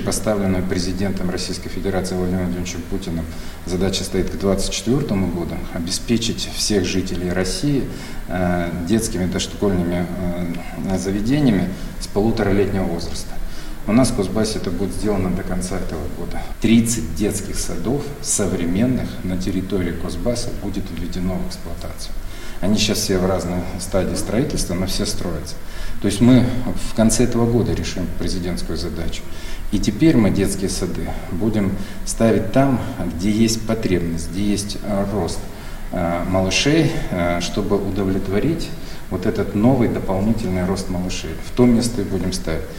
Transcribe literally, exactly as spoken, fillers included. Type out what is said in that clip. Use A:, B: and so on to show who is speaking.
A: Поставленную президентом Российской Федерации Владимиром Владимировичем Путиным задача стоит к две тысячи двадцать четвёртому году обеспечить всех жителей России э, детскими дошкольными э, заведениями с полуторалетнего возраста. У нас в Кузбассе это будет сделано до конца этого года. тридцать детских садов современных на территории Кузбасса будет введено в эксплуатацию. Они сейчас все в разной стадии строительства, но все строятся. То есть мы в конце этого года решим президентскую задачу. И теперь мы детские сады будем ставить там, где есть потребность, где есть рост малышей, чтобы удовлетворить вот этот новый дополнительный рост малышей. В том месте и будем ставить.